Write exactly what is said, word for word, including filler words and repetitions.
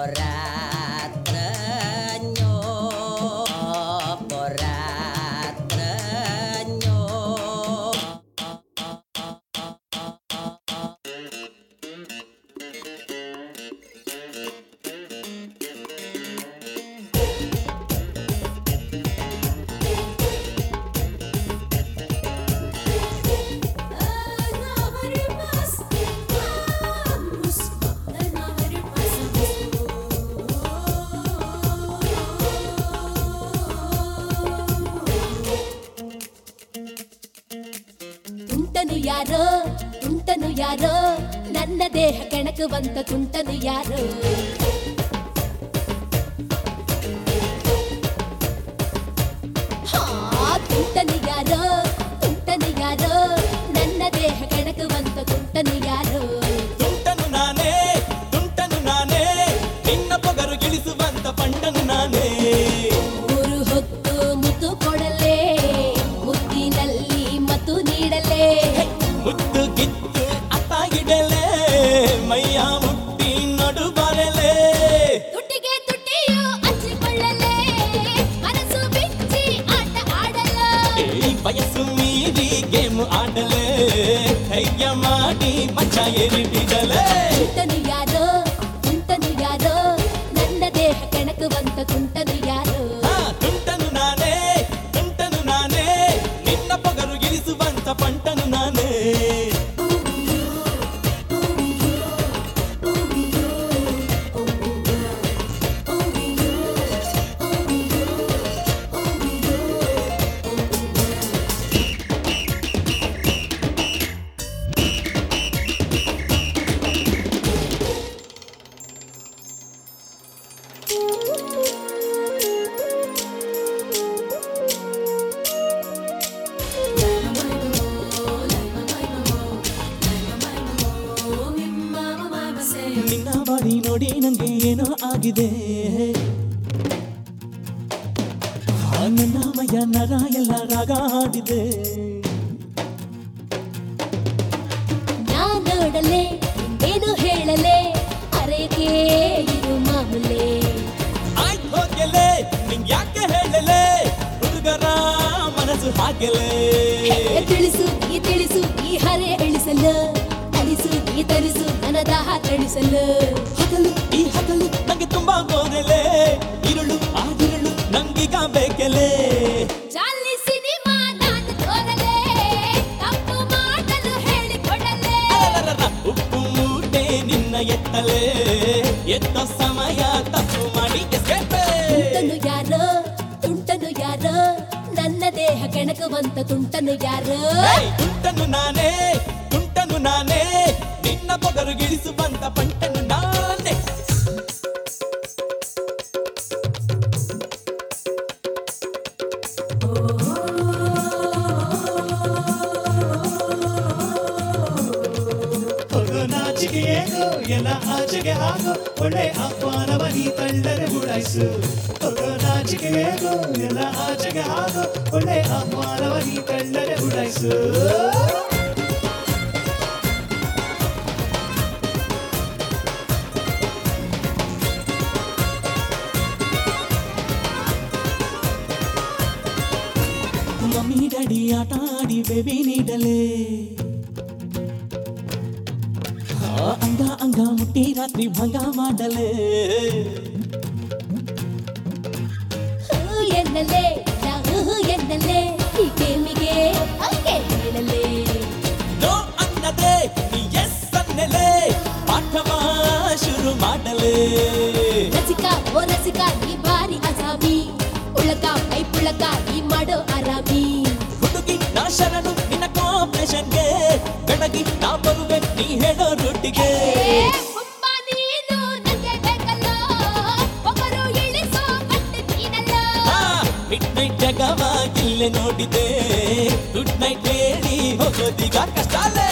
ತುಂಟನು ಯಾರೋ ತುಂಟನು ಯಾರೋ ನನ್ನ ದೇಹ ಕೆಣಕುವಂತ ತುಂಟನು ಯಾರೋ ತುಂಟನು ಯಾರೋ ತುಂಟನು ಯಾರೋ ನನ್ನ ದೇಹ ಕೆಣಕುವಂತ ತುಂಟನು ಯಾರೋ ತುಂಟನು ನಾನೇ ತುಂಟನು ನಾನೇ ನಿನ್ನ ಪೊಗರು ಗಿಳಿಸುವಂತ ಪಂಡನು ನಾನೇ ಮೂರು ಹೊತ್ತು ಮುತ್ತು ಕೊಡಲೇ ಮುತ್ತಿನಲ್ಲಿ ಮತ್ತು ನೀಡಲೇ ಮುತ್ತು ಗಿತ್ತು ಅತ್ತ ಇಡಲೇ ಮೈಯ ಮುಟ್ಟಿ ನಡು ಬರಲೇ ತುಟಿಗೆ ತುಟಿಯು ಹಚ್ಚಿಕೊಳ್ಳಲೇ ಮನಸ್ಸು ಬಿಚ್ಚಿ ಆಟ ಆಡಲ ಈ ವಯಸ್ಸು ಮೀರಿ ಗೇಮ್ ಆಡಲೇ ಕೈಯ ಮಾಡಿ ಮಚ್ಚ ಏರಿಬಿಡಲೇ ತುಂಟನು ಯಾರೋ ತುಂಟನು ಯಾರೋ ನನ್ನ ದೇಹ ಕೆಣಕುವಂತ ತುಂಟನು ಯಾರೋ ತುಂಟನು ನಾನೇ ತುಂಟನು ನಾನೇ ನಿನ್ನ ಪೊಗರು ಗಿಳಿಸುವಂತ ಪಂಟನು ನಾನೇ ನಿನ್ನ ಬಾಡಿ ನೋಡಿ ನಂಗೆ ಏನೋ ಆಗಿದೆ ನನ್ನ ಮೈಯ ನರ ಎಲ್ಲ ರಾಗ ಹಾಡಿದೆ ನಾ ನೋಡಲೇ ಏನು ಹೇಳಲೇ ಅರೆಗೆ ಇರು ಮಾಮೂಲೆ ಆಯ್ತು ಹೋಗಲೇ ನಿಂಗೆ ಯಾಕೆ ಹೇಳಲೇ ಹುಡುಗರ ಮನಸ್ಸು ಹಾಗೆಲೇ ತಿಳಿಸು ಈ ತಿಳಿಸು ಈ ಹರೆ ಇಳಿಸಲು ಅಳಿಸು ಈ ತರಿಸು ನನ್ನ ದಾಹ ತಣಿಸಲು ಹಗಲು ಈ ಹಗಲು ನಂಗೆ ತುಂಬಾ ಬೋರಲೇ ಇರುಳು ಆಗಿರುಳು ನಂಗೀಗ ಬೇಕಲೇ ಚಾಲಿ ಸಿನಿಮಾ ನಾನು ತೋರಲೇ ತಪ್ಪು ಮಾಡಲು ಹೇಳಿಕೊಡಲೇ ಅರರರ, ಉಪ್ಪು ಮೂಟೆ ನಿನ್ನ ಎತ್ತಲೇ ಎತ್ತ ಸಮಯ ತಪ್ಪು ಮಾಡಿ ಎಸ್ಕೇಪೇ ತುಂಟನು ಯಾರೋ ತುಂಟನು ಯಾರೋ ನನ್ನ ದೇಹ ಕೆಣಕುವಂತ ತುಂಟನು ಯಾರೋ ಏಯ್, ತುಂಟನು ನಾನೇ ತುಂಟನು ನಾನೇ ನಿನ್ನ ಪೊಗರು ಗಿಳಿಸುವಂತ ಪಂಟನು ನಾನೇ ನಾಚಿಕೆ ಏನು ಎಲ್ಲ ಆಚೆಗೆ ಹಾಗು ಒಳ್ಳೆ ಆಹ್ವಾನವ ನೀ ತಳ್ಳರೆ ಉಡಾಯಿಸು ನಾಚಿಕೆ ಏನು ಎಲ್ಲ ಆಚೆಗೆ ಹಾಗು ಒಳ್ಳೆ ಆಹ್ವಾನವ ನೀ ತಳ್ಳರೆ ಉಡಾಯಿಸು ಮಮ್ಮಿ ಡ್ಯಾಡಿ ಆಟ ಆಡಿ ಬೇಬಿ ನೀಡಲೇ ಅಂಗ ಅಂಗ ಮುಟ್ಟಿ ರಾತ್ರಿ ಭಂಗ ಮಾಡಲೇ ಹೂ ಎನ್ನಲೇ ನಾ ಹೂ ಎನ್ನಲೇ ಈ ಗೇಮಿಗೆ ಹಂಗೆ ಹೇಳಲೇ ನೋ ಅನ್ನದೆ ನೀ ಎಸ್ ಅನ್ನಲೇ ಪಾಠವ ಶುರು ಮಾಡಲೇ ರಸಿಕ ಓ ರಸಿಕ ಈ ಬಾರಿ ಅಸಾಮಿ ಉಳಕ ಕೈ ಪುಳಕ ಈ ಮಾಡೋ ಆರಾಮಿ ಹುಡುಗಿ ನಾ ಶರಣು ನಿನ್ನ ಕಾಂಪಿಟೇಷನ್ಗೆ ಬೆಳಗಿ ನಾ ಬರುವೆ ನೀ ಹೇಳೋ ರೂಟಿಗೆ ಕುಂಬ ನೀನು ನಂಗೆ ಬೇಕಲ್ಲೋ ಒಬ್ಬರು ಇಳಿಸೋ ಗಟ್ಟಿ ನೀನಲ್ಲ ಮಿಡ್ ನೈಟ್ ಜಗವ ಇಲ್ಲೇ ನೋಡಿದೆ ಗುಡ್ ನೈಟ್ ಹೇಳಿ ಹೋಗೋದೀಗ ಕಷ್ಟಲೇ